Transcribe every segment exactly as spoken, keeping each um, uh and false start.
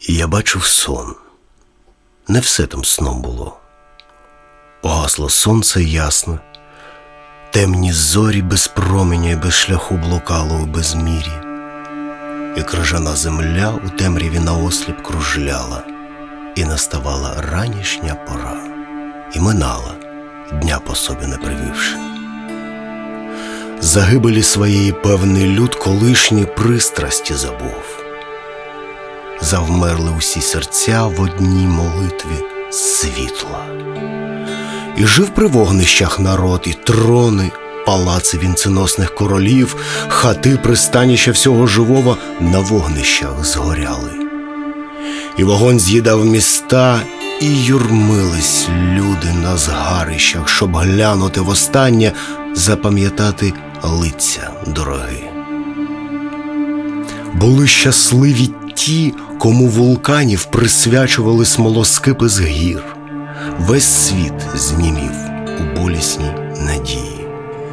І я бачив сон. Не все там сном було. Погасло сонце ясно, темні зорі без променя і без шляху блукало у безмір'ї, і крижана земля у темряві наосліп кружляла, і наставала ранішня пора, і минала, дня по собі не привівши. Загибелі своєї певний люд колишні пристрасті забув. Завмерли усі серця в одній молитві світла. І жив при вогнищах народ, і трони, палаци вінценосних королів, хати пристаніща всього живого на вогнищах згоряли. І вогонь з'їдав міста, і юрмились люди на згарищах, щоб глянути востаннє, запам'ятати лиця дороги. Були щасливі ті, кому вулканів присвячували смолоскипи з гір. Весь світ знімів у болісній надії.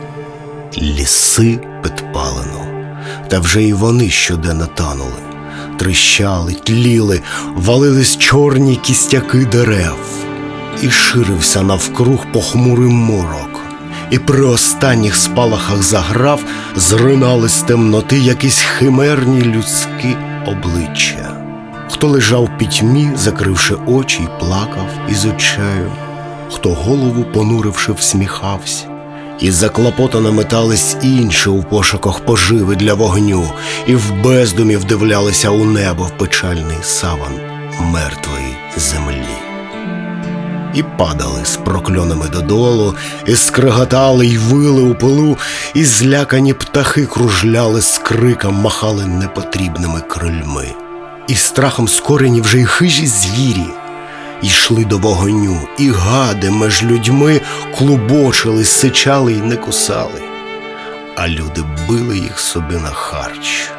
Ліси підпалено, та вже і вони щоденно танули. Тріщали, тліли, валились чорні кістяки дерев. І ширився навкруг похмурий морок. І при останніх спалахах заграв зринали з темноти якісь химерні людські обличчя. Хто лежав в пітьмі, закривши очі, і плакав із очею, хто голову понуривши всміхався, і заклопотано метались інші у пошуках поживи для вогню, і в бездумі вдивлялися у небо в печальний саван мертвої землі. І падали з прокльонами додолу, і скриготали, й вили у пилу, і злякані птахи кружляли з криком, махали непотрібними крильми. І страхом скорені вже й хижі звірі йшли до вогню, і гади меж людьми клубочили, сичали й не кусали, а люди били їх собі на харч.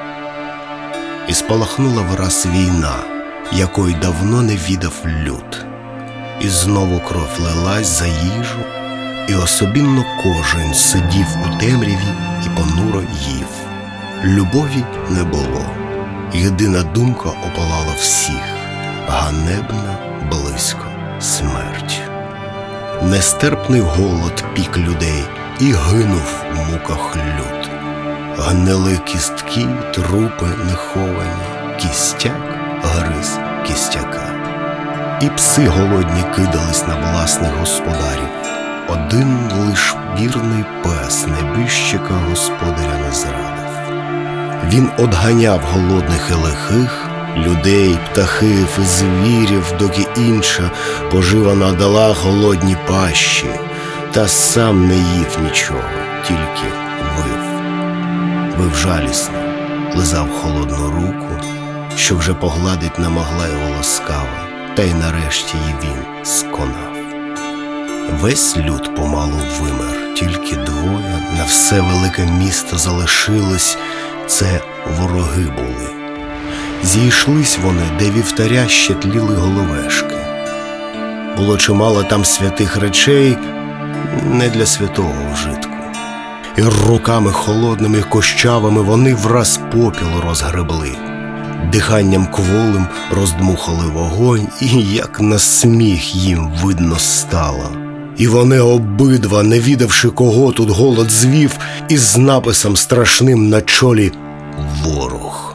І спалахнула враз війна, якої давно не відав люд. І знову кров лилась за їжу, і особінно кожен сидів у темряві і понуро їв. Любові не було. Єдина думка опалала всіх – ганебна, близько смерть. Нестерпний голод пік людей, і гинув у муках люд. Гнили кістки, трупи неховані, кістяк гриз кістяка. І пси голодні кидались на власних господарів. Один лиш вірний пес небіжчика господаря не зрадив. Він одганяв голодних і лихих, людей, птахів і звірів, доки інша пожива надала голодні пащі, та сам не їв нічого, тільки вив. Вив жалісно, лизав холодну руку, що вже погладить не могла його ласкаво, та й нарешті й він сконав. Весь люд помалу вимер, тільки двоє на все велике місто залишилось, це вороги були. Зійшлись вони, де вівтаря ще тліли головешки. Було чимало там святих речей, не для святого вжитку. І руками холодними й кощавими вони враз попіл розгребли. Диханням кволим роздмухали вогонь, і як на сміх їм видно стало. І вони обидва, не відавши, кого тут голод звів, із написом страшним на чолі «Ворог».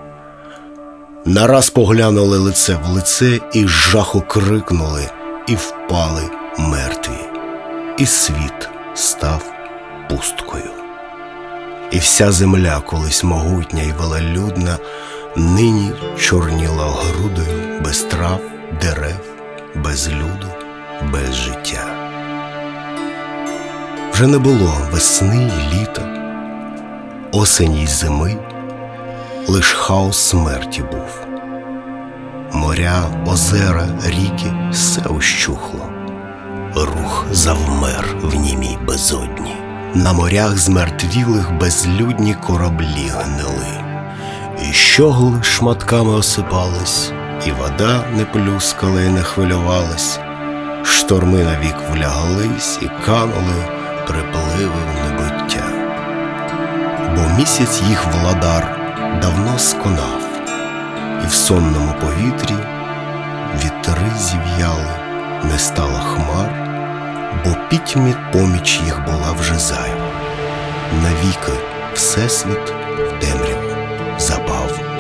Нараз поглянули лице в лице, і з жаху крикнули, і впали мертві. І світ став пусткою. І вся земля, колись могутня і велелюдна, нині чорніла грудою, без трав, дерев, без люду, без життя. Вже не було весни й літа, осені й зими, лиш хаос смерті був. Моря, озера, ріки – все ущухло. Рух завмер в німій безодні. На морях змертвілих безлюдні кораблі гнили. І щогли шматками осипались, і вода не плюскала і не хвилювалась. Шторми навік вляглись і канули припливи в небуття. Бо місяць їх владар давно сконав, і в сонному повітрі вітри зів'яли, не стало хмар, бо пітьмі поміч їх була вже зайва. Навіки всесвіт в темряву запав.